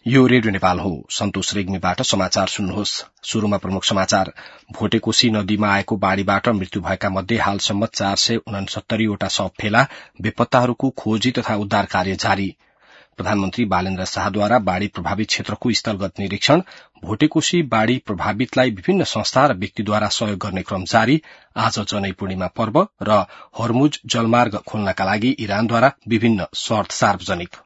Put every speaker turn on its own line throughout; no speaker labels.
यो रेडियो नेपाल हो। सन्तोष रेग्मीबाट समाचार सुन्नुहोस्। शुरूमा प्रमुख समाचार। भोटेकोशी नदीमा आएको बाढ़ीबाट मृत्यु भएका मध्ये हालसम्म 469 वटा शव फेला, बेपत्ताहरूको खोजी तथा उद्धार कार्य जारी। प्रधानमन्त्री बालेन्द्र शाहद्वारा बाढ़ी प्रभावित क्षेत्रको स्थलगत निरीक्षण। भोटेकोशी बाढ़ी प्रभावितलाई विभिन्न संस्था र व्यक्तिद्वारा सहयोग गर्ने क्रम जारी। आज जनै पूर्णिमा पर्व र हर्मुज जलमार्ग खोल्नका लागि इरानद्वारा विभिन्न शर्त सार्वजनिक।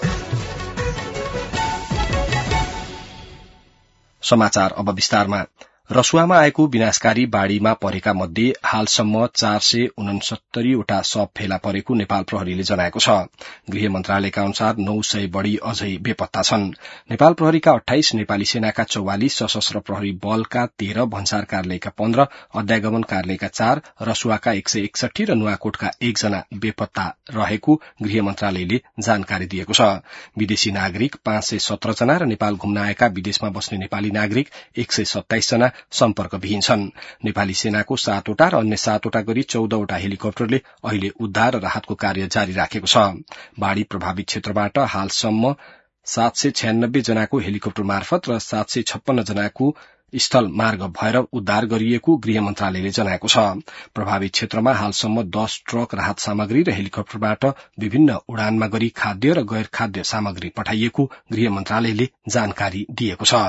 समाचार अब विस्तारमा। रसुवामा आएको विनाशकारी बाढ़ीमा परेका मध्ये हालसम्म 469 वटा शव फेला परेको नेपाल प्रहरीले जनाएको छ। गृह मन्त्रालयका अनुसार 900 बढ़ी अझै बेपत्ता छन्। नेपाल प्रहरीका 28, नेपाली सेनाका 44, सशस्त्र प्रहरी बलका 13, भन्सार कार्यालयका 15, अध्यागमन कार्यालयका 4, रसुवाका 161 र नुवाकोटका 1 जना बेपत्ता रहेको गृह मन्त्रालयले जानकारी दिएको छ। विदेशी नागरिक 517 जना र नेपाल घुम्न आएका विदेशमा बस्ने नेपाली नागरिक 127 जना सम्पर्कविहीन छन्। नेपाली सेनाको 7 वटा र अन्य 7 वटा गरी 14 वटा हेलिकप्टरले अहिले उद्धार र राहतको कार्य जारी राखेको छ। बाढ़ी प्रभावित क्षेत्रबाट हालसम्म 796 जनाको हेलिकप्टर मार्फत र 756 जनाको स्थल मार्ग भएर उद्धार गरिएको गृह मन्त्रालयले जनाएको छ। प्रभावित क्षेत्रमा हालसम्म 10 ट्रक राहत सामग्री र हेलिकप्टरबाट विभिन्न उडानमा गरी खाद्य र गैर खाद्य सामग्री पठाइएको गृह मन्त्रालयले जानकारी दिएको छ।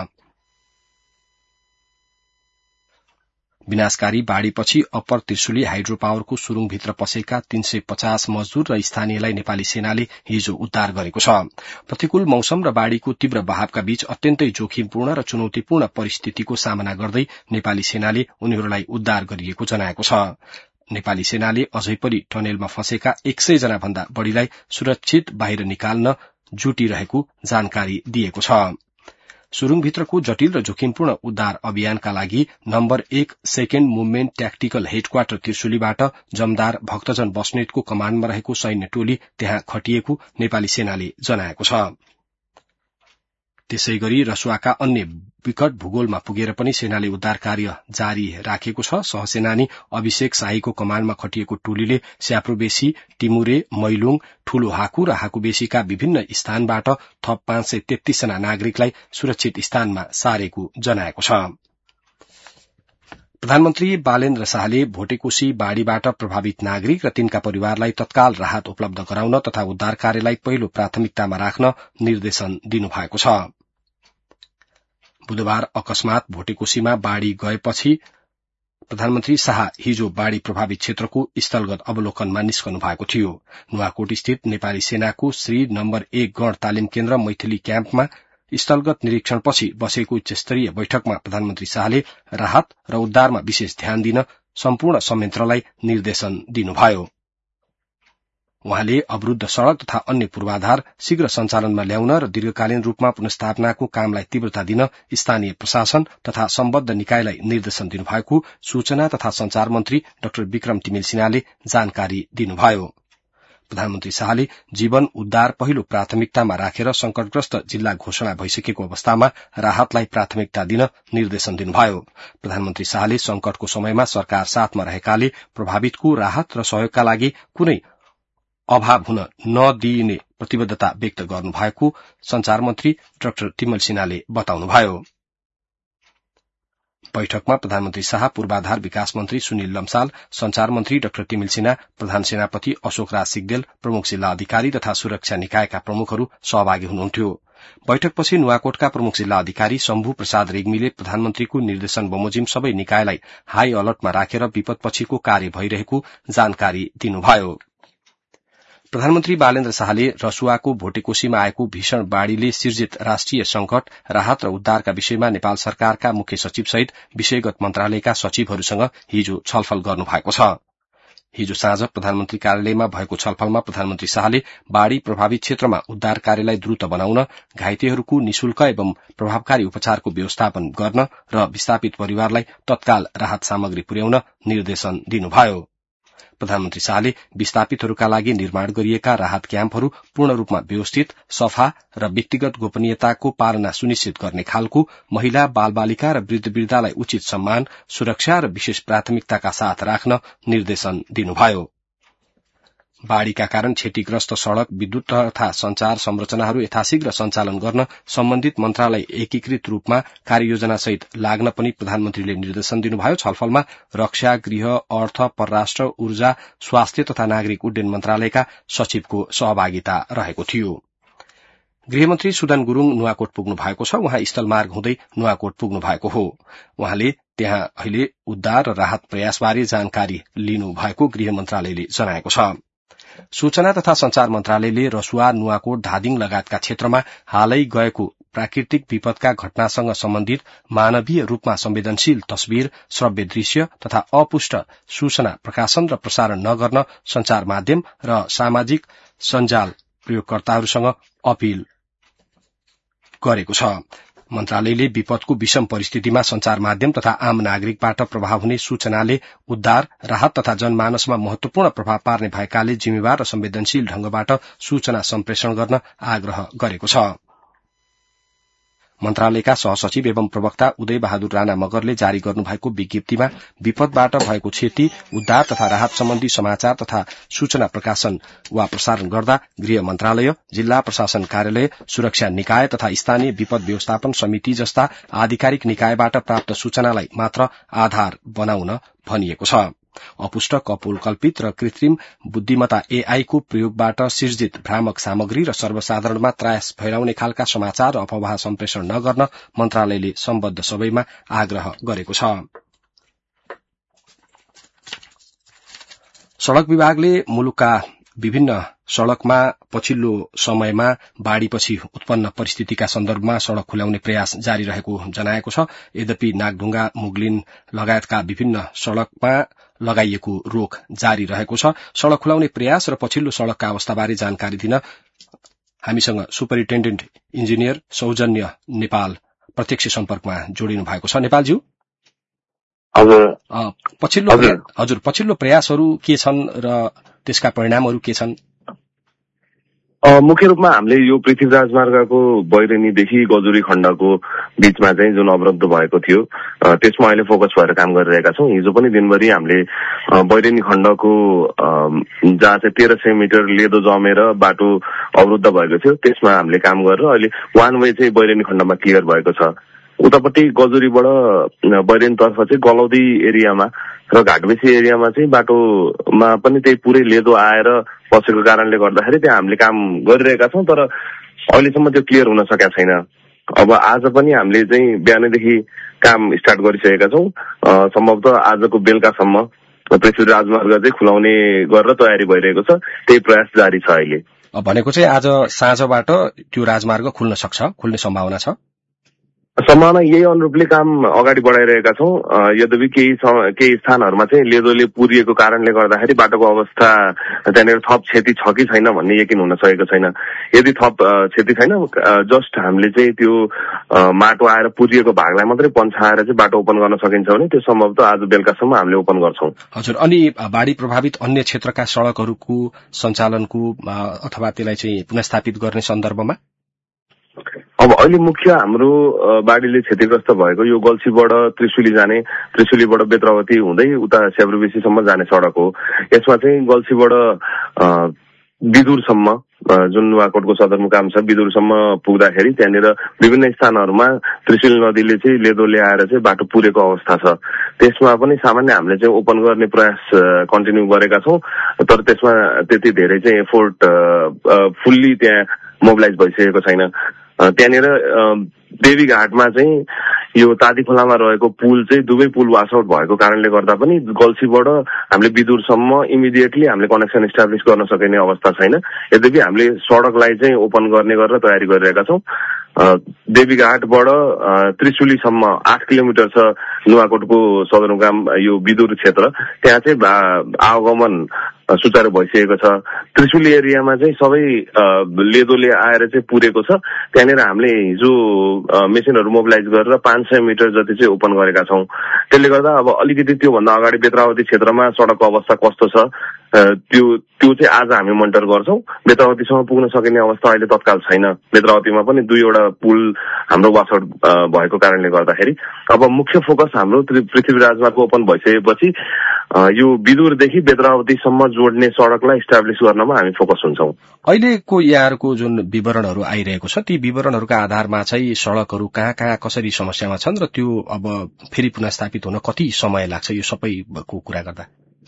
विनाशकारी बाढ़ीपछि अप्पर त्रिशुली हाइड्रो पावरको सुरुङभित्र पसेका 350 मजदूर र स्थानीयलाई नेपाली सेनाले हिजो उद्धार गरेको छ। प्रतिकूल मौसम र बाढ़ीको तीव्र बहावका बीच अत्यन्तै जोखिमपूर्ण र चुनौतीपूर्ण परिस्थितिको सामना गर्दै नेपाली सेनाले उनीहरूलाई उद्धार गरिएको जनाएको छ। नेपाली सेनाले अझै पनि टनेलमा फँसेका 100 जना भन्दा बढ़ीलाई सुरक्षित बाहिर निकाल्न जुटिरहेको जानकारी दिएको छ। सुरुङभित्रको जटिल र जोखिमपूर्ण उद्धार अभियानका लागि number 1 second movement tactical headquarter त्रिशुलीबाट जमदार भक्तजन बस्नेतको कमाण्डमा रहेको सैन्य टोली त्यहाँ खटिएको नेपाली सेनाले जनाएको छ। त्यसै गरी रसुवाका अन्य विकट भूगोलमा पुगेर पनि सेनाले उद्धार कार्य जारी राखेको छ। सहसेनानी अभिषेक शाहीको कमाण्डमा खटिएको टोलीले स्याप्रोबेसी, टिमुरे, मैलुङ, ठूलो हाकु र हाकुबेसीका विभिन्न स्थानबाट थप 533 जना नागरिकलाई सुरक्षित स्थानमा सारेको जनाएको छ। प्रधानमन्त्री बालेन्द्र शाहले भोटेकोशी बाढ़ीबाट प्रभावित नागरिक र तिनका परिवारलाई तत्काल राहत उपलब्ध गराउन तथा उद्धार कार्यलाई पहिलो प्राथमिकतामा राख्न निर्देशन दिनुभएको छ। बुधबार अकस्मात भोटेकोशीमा बाढ़ी गएपछि प्रधानमन्त्री शाह हिजो बाढ़ी प्रभावित क्षेत्रको स्थलगत अवलोकनमा निस्कनु भएको थियो। नुवाकोट स्थित नेपाली सेनाको श्री नम्बर 1 गण तालिम केन्द्र मैथिली क्याम्पमा स्थलगत निरीक्षणपछि बसेको उच्चस्तरीय बैठकमा प्रधानमन्त्री शाहले राहत र उद्धारमा विशेष ध्यान दिन सम्पूर्ण संयन्त्रलाई निर्देशन दिनुभयो। उहाँले अवरूद्ध सड़क तथा अन्य पूर्वाधार शीघ्र सञ्चालनमा ल्याउन र दीर्घकालीन रूपमा पुनर्स्थापनाको कामलाई तीव्रता दिन स्थानीय प्रशासन तथा सम्बद्ध निकायलाई निर्देशन दिनुभएको सूचना तथा संचार मन्त्री डाक्टर विक्रम तिमिल सिन्हाले जानकारी दिनुभयो। प्रधानमन्त्री शाहले जीवन उद्धार पहिलो प्राथमिकतामा राखेर संकटग्रस्त जिल्ला घोषणा भइसकेको अवस्थामा राहतलाई प्राथमिकता दिन निर्देशन दिनुभयो। प्रधानमन्त्री शाहले संकटको समयमा सरकार साथमा रहेकाले प्रभावितको राहत र सहयोगका लागि कुनै अभाव हुन नदिइने प्रतिबद्धता व्यक्त गर्नुभएको संचार मन्त्री डाक्टर तिमल सिन्हाले बताउनुभयो। बैठकमा प्रधानमन्त्री शाह, पूर्वाधार विकास मन्त्री सुनिल लम्साल, संचार मन्त्री डाक्टर तिमिल सिन्हा, प्रधान सेनापति अशोक राज सिग्देल, प्रमुख जिल्ला अधिकारी तथा सुरक्षा निकायका प्रमुखहरू सहभागी हुनुहुन्थ्यो। बैठकपछि नुवाकोटका प्रमुख जिल्ला अधिकारी शम्भु प्रसाद रेग्मीले प्रधानमन्त्रीको निर्देशन बमोजिम सबै निकायलाई हाई अलर्टमा राखेर विपदपछिको कार्य भइरहेको जानकारी दिनुभयो। प्रधानमन्त्री बालेन्द्र शाहले रसुवाको भोटेकोशीमा आएको भीषण बाढ़ीले सिर्जित राष्ट्रिय संकट, राहत र उद्धारका विषयमा नेपाल सरकारका मुख्य सचिव सहित विषयगत मन्त्रालयका सचिवहरूसँग हिजो छलफल गर्नुभएको छ। हिजो साँझ प्रधानमन्त्री कार्यालयमा भएको छलफलमा प्रधानमन्त्री शाहले बाढ़ी प्रभावित क्षेत्रमा उद्धार कार्यलाई द्रुत बनाउन, घाइतेहरूको निशुल्क एवं प्रभावकारी उपचारको व्यवस्थापन गर्न र विस्थापित परिवारलाई तत्काल राहत सामग्री पुर्याउन निर्देशन दिनुभयो। प्रधानमन्त्री शाहले विस्थापितहरूका लागि निर्माण गरिएका राहत क्याम्पहरू पूर्ण रूपमा व्यवस्थित, सफा र व्यक्तिगत गोपनीयताको पालना सुनिश्चित गर्ने खालको, महिला, बालबालिका र वृद्ध-वृद्धालाई उचित सम्मान, सुरक्षा र विशेष प्राथमिकताका साथ राख्न निर्देशन दिनुभयो। बाढ़ीका कारण क्षतिग्रस्त सड़क, विद्युत तथा संचार संरचनाहरू यथाशीघ्र सञ्चालन गर्न सम्बन्धित मन्त्रालय एकीकृत रूपमा कार्ययोजनासहित लाग्न पनि प्रधानमन्त्रीले निर्देशन दिनुभयो। छलफलमा रक्षा, गृह, अर्थ, परराष्ट्र, ऊर्जा, स्वास्थ्य तथा नागरिक उड्डयन मन्त्रालयका सचिवको सहभागिता रहेको थियो। गृहमन्त्री सुदन गुरूङ नुवाकोट पुग्नु भएको छ। उहाँ स्थलमार्ग हुँदै नुवाकोट पुग्नु भएको हो। उहाँले त्यहाँ अहिले उद्धार र राहत प्रयासबारे जानकारी लिनु भएको गृह मन्त्रालयले जनाएको छ। सूचना तथा संचार मन्त्रालयले रसुवा, नुवाकोट, धादिङ लगायतका क्षेत्रमा हालै गएको प्राकृतिक विपदका घटनासँग सम्बन्धित मानवीय रूपमा संवेदनशील तस्विर, श्रव्य दृश्य तथा अपुष्ट सूचना प्रकाशन र प्रसारण नगर्न संचार माध्यम र सामाजिक सञ्जाल प्रयोगकर्ताहरूसँग अपील गरेको छ। मन्त्रालयले विपदको विषम परिस्थितिमा संचार माध्यम तथा आम नागरिकबाट प्रभाव हुने सूचनाले उद्धार, राहत तथा जनमानसमा महत्वपूर्ण प्रभाव पार्ने भएकाले जिम्मेवार र संवेदनशील ढंगबाट सूचना सम्प्रेषण गर्न आग्रह गरेको छ। मन्त्रालयका सहसचिव एवं प्रवक्ता उदय बहादुर राणा मगरले जारी गर्नुभएको विज्ञप्तिमा विपदबाट भएको क्षति, उद्धार तथा राहत सम्बन्धी समाचार तथा सूचना प्रकाशन वा प्रसारण गर्दा गृह मन्त्रालय, जिल्ला प्रशासन कार्यालय, सुरक्षा निकाय तथा स्थानीय विपद व्यवस्थापन समिति जस्ता आधिकारिक निकायबाट प्राप्त सूचनालाई मात्र आधार बनाउन भनिएको छ। अपुष्ट, कपोलकल्पित र कृत्रिम बुद्धिमत्ता एआई को प्रयोगबाट सिर्जित भ्रामक सामग्री र सर्वसाधारणमा त्रास फैलाउने खालका समाचार र अफवाह सम्प्रेषण नगर्न मन्त्रालयले सम्बद्ध सबैमा आग्रह गरेको छ। सड़क विभागले मुलुकका विभिन्न सड़कमा पछिल्लो समयमा बाढ़ीपछि उत्पन्न परिस्थितिका सन्दर्भमा सड़क खुल्याउने प्रयास जारी रहेको जनाएको छ। यद्यपि नागढुङ्गा, मुगलिन लगायतका विभिन्न सड़कमा लगाइएको रोक जारी रहेको छ। सड़क खुलाउने प्रयास र पछिल्लो सड़कका अवस्थाबारे जानकारी दिन हामीसँग सुपरिन्टेण्डेन्ट इन्जिनियर सौजन्य नेपाल प्रत्यक्ष सम्पर्कमा जोडिनु भएको छ। नेपालज्यू, पछिल्लो प्रयासहरू के छन् र त्यसका परिणामहरू के छन्?
मुख्य रूपमा हामीले यो पृथ्वी राजमार्गको बैरेनीदेखि गजुरी खण्डको बीचमा चाहिँ जुन अवरुद्ध भएको थियो त्यसमा अहिले फोकस भएर काम गरिरहेका छौं। हिजो पनि दिनभरि हामीले बैरेनी खण्डको जहाँ चाहिँ 1300 मिटर लेदो जमेर बाटो अवरुद्ध भएको थियो त्यसमा हामीले काम गरेर अहिले वान वे चाहिँ बैरेनी खण्डमा क्लियर भएको छ। उतापट्टि गजुरीबाट बैरेनीतर्फ चाहिँ गलौदी एरियामा र घाटबेसी एरियामा चाहिँ बाटोमा पनि त्यही पुरै लेदो आएर बसेको कारणले गर्दाखेरि त्यहाँ हामीले काम गरिरहेका छौं, तर अहिलेसम्म त्यो क्लियर हुन सकेका छैन। अब आज पनि हामीले चाहिँ बिहानैदेखि काम स्टार्ट गरिसकेका छौं। सम्भवतः आजको बेलुकासम्म पृथ्वी राजमार्ग चाहिँ खुलाउने गरेर तयारी भइरहेको छ। त्यही प्रयास जारी छ अहिले।
भनेको चाहिँ आज साँझबाट त्यो राजमार्ग खुल्न सक्छ, खुल्ने सम्भावना छ?
सम्भावना यही अनुरूपले काम अगाडि बढाइरहेका छौं। यद्यपि केही स्थानहरूमा चाहिँ लेदोले पुरिएको कारणले गर्दाखेरि बाटोको अवस्था त्यहाँनिर थप क्षति छ कि छैन भन्ने यकिन हुन सकेको छैन। यदि थप क्षति छैन, जस्ट हामीले चाहिँ त्यो माटो आएर पुरिएको भागलाई मात्रै पन्छाएर चाहिँ बाटो ओपन गर्न सकिन्छ भने त्यो सम्भवतः आज बेलुकासम्म हामीले ओपन गर्छौं।
हजुर, अनि बाढ़ी प्रभावित अन्य क्षेत्रका सड़कहरूको सञ्चालनको अथवा त्यसलाई चाहिँ पुनर्स्थापित गर्ने सन्दर्भमा
अब अहिले मुख्य हाम्रो बाढ़ीले क्षतिग्रस्त भएको यो गल्सीबाट त्रिशुली जाने, त्रिशुलीबाट बेत्रावती हुँदै उता स्याब्रुबेसीसम्म जाने सड़क हो। यसमा चाहिँ गल्सीबाट बिदुरसम्म जुन नुवाकोटको सदरमुकाम छ बिदुरसम्म पुग्दाखेरि त्यहाँनिर विभिन्न स्थानहरूमा त्रिशुली नदीले चाहिँ लेदो ल्याएर चाहिँ बाटो पुरेको अवस्था छ। त्यसमा पनि सामान्य हामीले चाहिँ ओपन गर्ने प्रयास कन्टिन्यू गरेका छौं, तर त्यसमा त्यति धेरै चाहिँ एफोर्ट फुल्ली त्यहाँ मोबिलाइज भइसकेको छैन। त्यहाँनिर देवीघाटमा चाहिँ यो तादी खोलामा रहेको पुल चाहिँ दुवै पुल वासआउट भएको कारणले गर्दा पनि गल्सीबाट हामीले बिदुरसम्म इमिडिएटली हामीले कनेक्सन इस्टाब्लिस गर्न सकिने अवस्था छैन। यद्यपि हामीले सड़कलाई चाहिँ ओपन गर्ने गरेर तयारी गरिरहेका छौं। देवीघाटबाट त्रिशुलीसम्म 8 किलोमिटर छ नुवाकोटको सदरमुकाम यो बिदुर क्षेत्र, त्यहाँ चाहिँ आवागमन सुचारू भइसकेको छ। त्रिशुली एरियामा चाहिँ सबै लेदोले आएर चाहिँ पुरेको छ। त्यहाँनिर हामीले हिजो मेसिनहरू मोबिलाइज गरेर 500 मिटर जति चाहिँ ओपन गरेका छौं। त्यसले गर्दा अब अलिकति त्योभन्दा अगाडि बेत्रावती क्षेत्रमा सड़कको अवस्था कस्तो छ त्यो चाहिँ आज हामी मोनिटर गर्छौं। बेत्रावतीसम्म पुग्न सकिने अवस्था अहिले तत्काल छैन। बेत्रावतीमा पनि 2वटा पुल हाम्रो वासआउट भएको कारणले गर्दाखेरि अब मुख्य फोकस हाम्रो पृथ्वी राजमार्ग ओपन भइसकेपछि यो विदुरदेखि बेत्रावतीसम्म जोड्ने सड़कलाई इस्टाब्लिश गर्नमा हामी फोकस हुन्छौं।
अहिलेको यहाँहरूको जुन विवरणहरू आइरहेको छ ती विवरणहरूका आधारमा चाहिँ सड़कहरू कहाँ कहाँ कसरी समस्यामा छन् र त्यो अब फेरि पुनर्स्थापित हुन कति समय लाग्छ, यो सबैको कुरा गर्दा?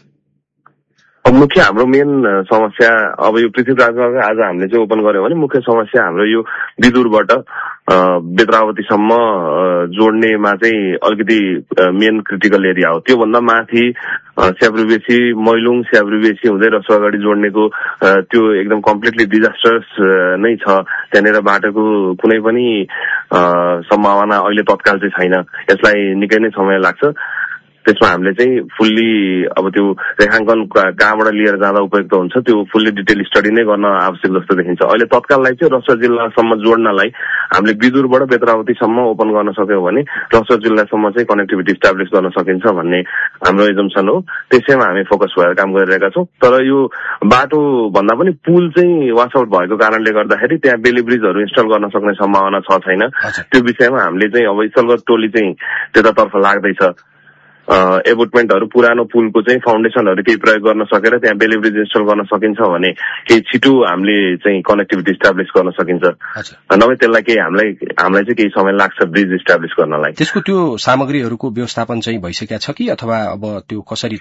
मुख्य हाम्रो मेन समस्या अब यो पृथ्वीराजमार्ग आज हामीले चाहिँ ओपन गर्यौं भने मुख्य समस्या हाम्रो यो विदुरबाट बेत्रावतीसम्म जोड्नेमा चाहिँ अलिकति मेन क्रिटिकल एरिया हो। त्योभन्दा माथि स्याब्रुबेसी मैलुङ स्याब्रुबेसी हुँदै रसुवागढी जोड्नेको त्यो एकदम कम्प्लिटली डिजास्टर्स नै छ। त्यहाँनिर बाटोको कुनै पनि सम्भावना अहिले तत्काल चाहिँ छैन। यसलाई निकै नै समय लाग्छ। त्यसमा हामीले चाहिँ फुल्ली अब त्यो रेखाङ्कन कहाँबाट लिएर जाँदा उपयुक्त हुन्छ त्यो फुल्ली डिटेल स्टडी नै गर्न आवश्यक जस्तो देखिन्छ। अहिले तत्काललाई चाहिँ रसुवा जिल्लासम्म जोड्नलाई हामीले विदुरबाट बेत्रावतीसम्म ओपन गर्न सक्यौं भने रसुवा जिल्लासम्म चाहिँ कनेक्टिभिटी इस्टाब्लिश गर्न सकिन्छ भन्ने हाम्रो एजम्सन हो। त्यसैमा हामी फोकस भएर काम गरिरहेका छौं। तर यो बाटो भन्दा पनि पुल चाहिँ वासआउट भएको कारणले गर्दाखेरि त्यहाँ बेली ब्रिजहरू इन्स्टल गर्न सक्ने सम्भावना छ छैन त्यो विषयमा हामीले चाहिँ अब स्थलगत टोली चाहिँ त्यतातर्फ लाग्दैछ। एबोटमेन्टहरू पुरानो पुलको चाहिँ फाउन्डेसनहरू केही प्रयोग गर्न सकेर त्यहाँ बेली ब्रिज इन्स्टल गर्न सकिन्छ भने केही छिटो हामीले चाहिँ कनेक्टिभिटी इस्टाब्लिश गर्न सकिन्छ। नभए त्यसलाई केही हामीलाई चाहिँ केही समय लाग्छ ब्रिज इस्टाब्लिश गर्नलाई।
त्यसको त्यो सामग्रीहरूको व्यवस्थापन चाहिँ भइसकेको छ कि अथवा अब त्यो कसरी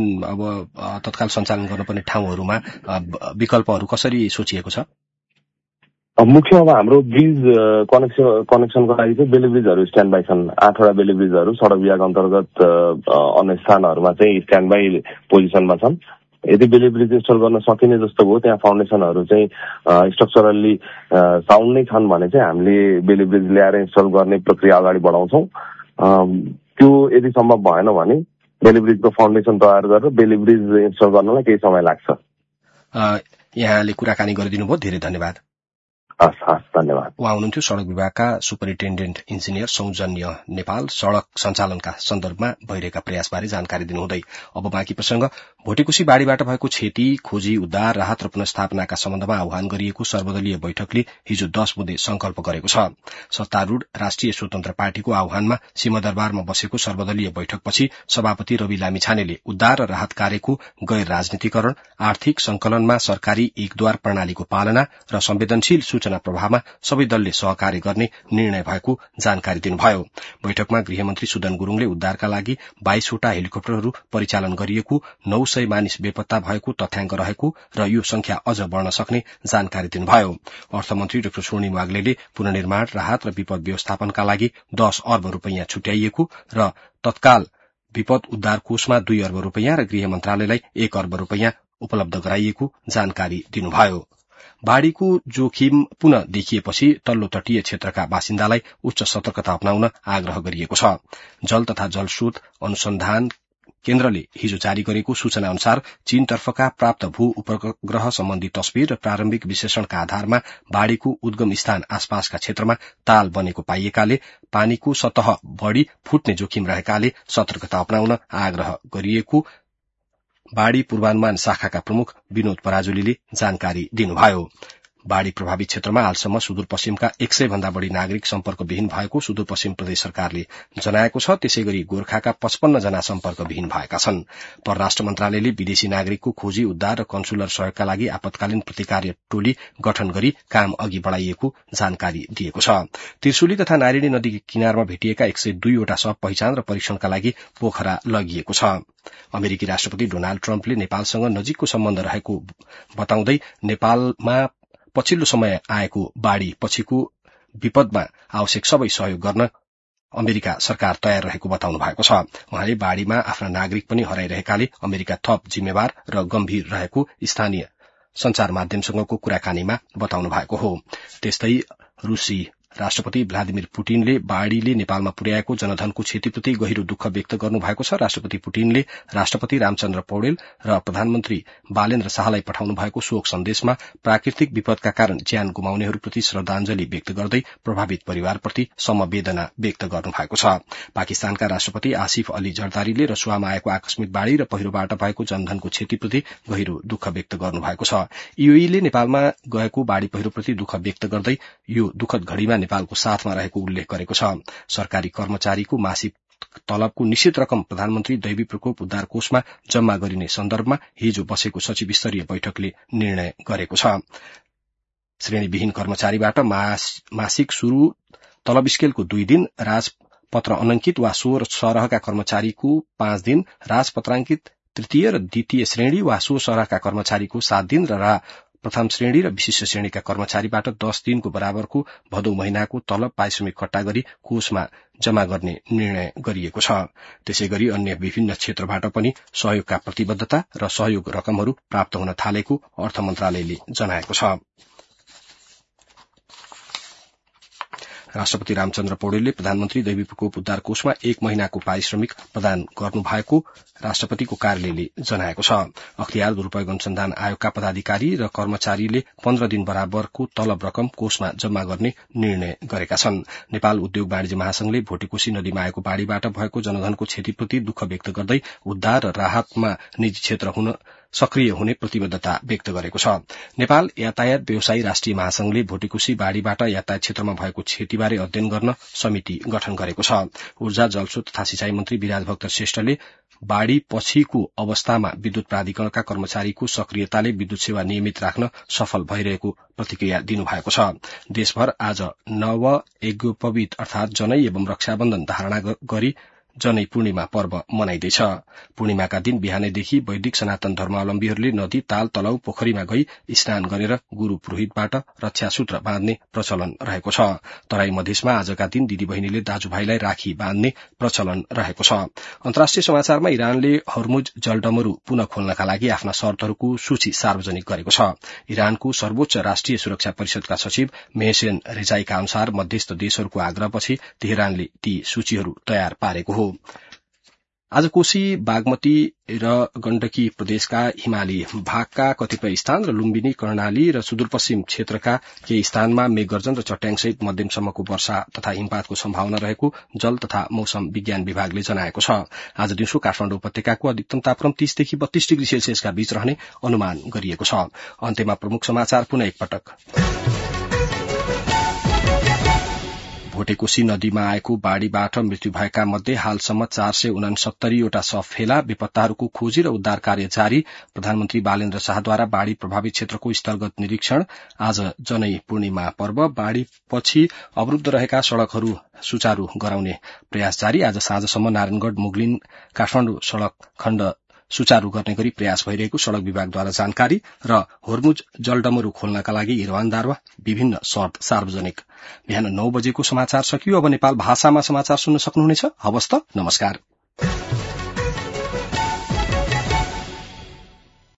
तत्काल सञ्चालन गर्नुपर्ने ठाउँहरूमा विकल्पहरू कसरी सोचिएको छ?
मुख्य अब हाम्रो ब्रिज कनेक्सनको लागि चाहिँ बेली ब्रिजहरू स्ट्यान्ड बाई छन्। 8 वटा बेली ब्रिजहरू सड़क विभाग अन्तर्गत अन्य स्थानहरूमा चाहिँ स्ट्यान्ड बाई पोजिसनमा छन्। यदि बेली ब्रिज इन्स्टल गर्न सकिने जस्तो भयो त्यहाँ फाउन्डेसनहरू चाहिँ स्ट्रक्चरली साउन्ड नै छन् भने चाहिँ हामीले बेली ब्रिज ल्याएर इन्स्टल गर्ने प्रक्रिया अगाडि बढाउँछौं। त्यो यदि सम्भव भएन भने बेली ब्रिजको फाउन्डेसन तयार गरेर बेली ब्रिज इन्स्टल गर्नलाई केही समय लाग्छ।
यहाँले कुराकानी गरिदिनु भयो, धेरै धन्यवाद।
धन्यवाद।
उहाँ हुनुहुन्थ्यो सड़क विभागका सुपरिन्टेन्डेन्ट इन्जिनियर सौजन्य नेपाल। सड़क सञ्चालनका सन्दर्भमा भइरहेका प्रयासबारे जानकारी दिनुहुँदै अब बाँकी प्रसंग। भोटेकोशी बाढ़ीबाट भएको क्षति, खोजी, उद्धार, राहत र पुनर्स्थापनाका सम्बन्धमा आह्वान गरिएको सर्वदलीय बैठकले हिजो 10 बुँदे संकल्प गरेको छ। सत्तारूढ़ राष्ट्रिय स्वतन्त्र पार्टीको आह्वानमा सिंहदरबारमा बसेको सर्वदलीय बैठकपछि सभापति रवि लामिछानेले उद्धार र राहत कार्यको गैर राजनीतिकरण, आर्थिक संकलनमा सरकारी एकद्वार प्रणालीको पालना र संवेदनशील सूचना प्रवाहमा सबै दलले सहकार्य गर्ने निर्णय भएको जानकारी दिनुभयो। बैठकमा गृहमन्त्री सुदन गुरूङले उद्धारका लागि 22 वटा हेलिकप्टरहरू परिचालन गरिएको, 900 मानिस बेपत्ता भएको तथ्याङ्क रहेको र यो संख्या अझ बढ्न सक्ने जानकारी दिनुभयो। अर्थमन्त्री डाक्टर स्वर्णिम वाग्लेले पुनर्निर्माण, राहत र विपद व्यवस्थापनका लागि 10 अर्ब रूपैयाँ छुट्याइएको र तत्काल विपद उद्धार कोषमा 2 अर्ब रूपैयाँ र गृह मन्त्रालयलाई 1 अर्ब रूपैयाँ उपलब्ध गराइएको जानकारी दिनुभयो। बाढ़ीको जोखिम पुनः देखिएपछि तल्लो तटीय क्षेत्रका बासिन्दालाई उच्च सतर्कता अपनाउन आग्रह गरिएको छ। जल तथा जलस्रोत अनुसन्धान केन्द्रले हिजो जारी गरेको सूचना अनुसार चीनतर्फका प्राप्त भू उपग्रह सम्बन्धी तस्विर र प्रारम्भिक विश्लेषणका आधारमा बाढ़ीको उद्गम स्थान आसपासका क्षेत्रमा ताल बनेको पाइएकाले पानीको सतह बढ़ी फुट्ने जोखिम रहेकाले सतर्कता अपनाउन आग्रह गरिएको बाढ़ी पूर्वानुमान शाखाका प्रमुख विनोद पराजुलीले जानकारी दिनुभयो। बाढ़ी प्रभावित क्षेत्रमा हालसम्म सुदूरपश्चिमका 100 भन्दा बढ़ी नागरिक सम्पर्कविहीन भएको सुदूरपश्चिम प्रदेश सरकारले जनाएको छ। त्यसैगरी गोर्खाका 55 जना सम्पर्कविहीन भएका छन्। परराष्ट्र मन्त्रालयले विदेशी नागरिकको खोजी, उद्धार र कन्सुलर सहयोगका लागि आपतकालीन प्रतिकार्य टोली गठन गरी काम अघि बढ़ाइएको जानकारी दिएको छ। त्रिशुली तथा नारायणी नदी किनारमा भेटिएका 102 वटा शव पहिचान र परीक्षणका लागि पोखरा लगिएको छ। अमेरिकी राष्ट्रपति डोनाल्ड ट्रम्पले नेपालसँग नजिकको सम्बन्ध रहेको बताउँदै नेपालमा पछिल्लो समय आएको बाढ़ी पछिको विपदमा आवश्यक सबै सहयोग गर्न अमेरिका सरकार तयार रहेको बताउनु भएको छ। उहाँले बाढ़ीमा आफ्ना नागरिक पनि हराइरहेकाले अमेरिका थप जिम्मेवार र गम्भीर रहेको स्थानीय संचार माध्यमसँगको कुराकानीमा बताउनु भएको हो। त्यस्तै रूसी राष्ट्रपति भ्लादिमिर पुटिनले बाढ़ीले नेपालमा पुर्याएको जनधनको क्षतिप्रति गहिरो दुःख व्यक्त गर्नु भएको छ। राष्ट्रपति पुटिनले राष्ट्रपति रामचन्द्र पौडेल र प्रधानमन्त्री बालेन्द्र शाहलाई पठाउनु भएको शोक सन्देशमा प्राकृतिक विपदका कारण ज्यान गुमाउनेहरूप्रति श्रद्धाञ्जली व्यक्त गर्दै प्रभावित परिवारप्रति समवेदना व्यक्त गर्नु भएको छ। पाकिस्तानका राष्ट्रपति आसिफ अली जरदारीले रसुवामा आएको आकस्मिक बाढ़ी र पहिरोबाट भएको जनधनको क्षतिप्रति गहिरो दुःख व्यक्त गर्नु भएको छ। यूएईले नेपालमा गएको बाढ़ी पहिरोप्रति दुःख व्यक्त गर्दै यो दुःखद घड़ीमा नेपालको साथमा रहेको उल्लेख गरेको छ। सरकारी कर्मचारीको मासिक तलबको निश्चित रकम प्रधानमन्त्री दैवी प्रकोप उद्धार कोषमा जम्मा गरिने सन्दर्भमा हिजो बसेको सचिव स्तरीय बैठकले निर्णय गरेको छ। श्रेणीविहीन कर्मचारीबाट मासिक शुरू तलब स्केलको 2 दिन, राजपत्र अनंकित वा स्व सरहका कर्मचारीको 5 दिन, राजपत्रांकित तृतीय र द्वितीय श्रेणी वा स्व सरहका कर्मचारीको 7 दिन र प्रथम श्रेणी र विशिष्ट श्रेणीका कर्मचारीबाट 10 दिनको बराबरको भदौ महिनाको तलब पारिश्रमिक कट्टा गरी कोषमा जम्मा गर्ने निर्णय गरिएको छ। त्यसैगरी अन्य विभिन्न क्षेत्रबाट पनि सहयोगका प्रतिबद्धता र सहयोग रकमहरू प्राप्त हुन थालेको अर्थ मन्त्रालयले जनाएको छ। राष्ट्रपति रामचन्द्र पौडेलले प्रधानमन्त्री दैवी प्रकोप उद्धार कोषमा 1 महिनाको पारिश्रमिक प्रदान गर्नुभएको राष्ट्रपतिको कार्यालयले जनाएको छ। अख्तियार दुरूपयोग अनुसन्धान आयोगका पदाधिकारी र कर्मचारीले 15 दिन बराबरको तलब रकम कोषमा जम्मा गर्ने निर्णय गरेका छन्। नेपाल उद्योग वाणिज्य महासंघले भोटेकोशी नदीमा आएको बाढ़ीबाट भएको जनधनको क्षतिप्रति दुःख व्यक्त गर्दै उद्धार र राहतमा निजी क्षेत्र सक्रिय हुने प्रतिबद्धता व्यक्त गरेको छ। नेपाल यातायात व्यवसायी राष्ट्रिय महासंघले भोटेकोशी बाढ़ीबाट यातायात क्षेत्रमा भएको क्षतिबारे अध्ययन गर्न समिति गठन गरेको छ। ऊर्जा, जलस्रोत तथा सिंचाई मन्त्री विराज भक्त श्रेष्ठले बाढ़ी पछिको अवस्थामा विद्युत प्राधिकरणका कर्मचारीको सक्रियताले विद्युत सेवा नियमित राख्न सफल भइरहेको प्रतिक्रिया दिनुभएको छ। देशभर आज नव यज्ञोपवीत अर्थात जनै एवं रक्षाबन्धन धारणा गरी जनै पूर्णिमा पर्व मनाइँदैछ। पूर्णिमाका दिन बिहानैदेखि वैदिक सनातन धर्मावलम्बीहरूले नदी, ताल, तलाउ, पोखरीमा गई स्नान गरेर गुरू पुरोहितबाट रक्षासूत्र बाँध्ने प्रचलन रहेको छ। तराई मधेसमा आजका दिन दिदी बहिनीले दाजुभाइलाई राखी बाँध्ने प्रचलन रहेको छ। अन्तर्राष्ट्रिय समाचारमा इरानले हर्मुज जलडमरू पुनः खोल्नका लागि आफ्ना शर्तहरूको सूची सार्वजनिक गरेको छ। इरानको सर्वोच्च राष्ट्रिय सुरक्षा परिषदका सचिव मेहसेन रेजाईका अनुसार मध्यस्थ देशहरूको आग्रहपछि तेहरानले ती सूचीहरू तयार पारेको हो। आज कोशी, बागमती र गण्डकी प्रदेशका हिमाली भागका कतिपय स्थान र लुम्बिनी, कर्णाली र सुदूरपश्चिम क्षेत्रका केही स्थानमा मेघगर्जन र चट्याङसहित मध्यमसम्मको वर्षा तथा हिमपातको सम्भावना रहेको जल तथा मौसम विज्ञान विभागले जनाएको छ। आज दिउँसो काठमाडौँ उपत्यकाको अधिकतम तापक्रम 30 देखि 32 डिग्री सेल्सियसका बीच रहने अनुमान गरिएको छ। अन्त्यमा प्रमुख समाचार पुनः एकपटक। भोटेकोशी नदीमा आएको बाढ़ीबाट मृत्यु भएका मध्ये हालसम्म 469 वटा शव फेला। बेपत्ताहरूको खोजी र उद्धार कार्य जारी। प्रधानमन्त्री बालेन्द्र शाहद्वारा बाढ़ी प्रभावित क्षेत्रको स्थलगत निरीक्षण। आज जनै पूर्णिमा पर्व। बाढ़ीपछि अवरूद्ध रहेका सड़कहरू सुचारू गराउने प्रयास जारी। आज साँझसम्म नारायणगढ़, मुगलिन, काठमाडौँ सड़क खण्ड सुचारू गर्ने गरी प्रयास भइरहेको सड़क विभागद्वारा जानकारी। र हर्मुज जलडमरू खोल्नका लागि इरवानदार विभिन्न शर्त सार्वजनिक। बिहान 9 बजेको समाचार सकियो। अब नेपाल भाषामा समाचार सुन्न सक्नुहुनेछ। हवस् त, नमस्कार।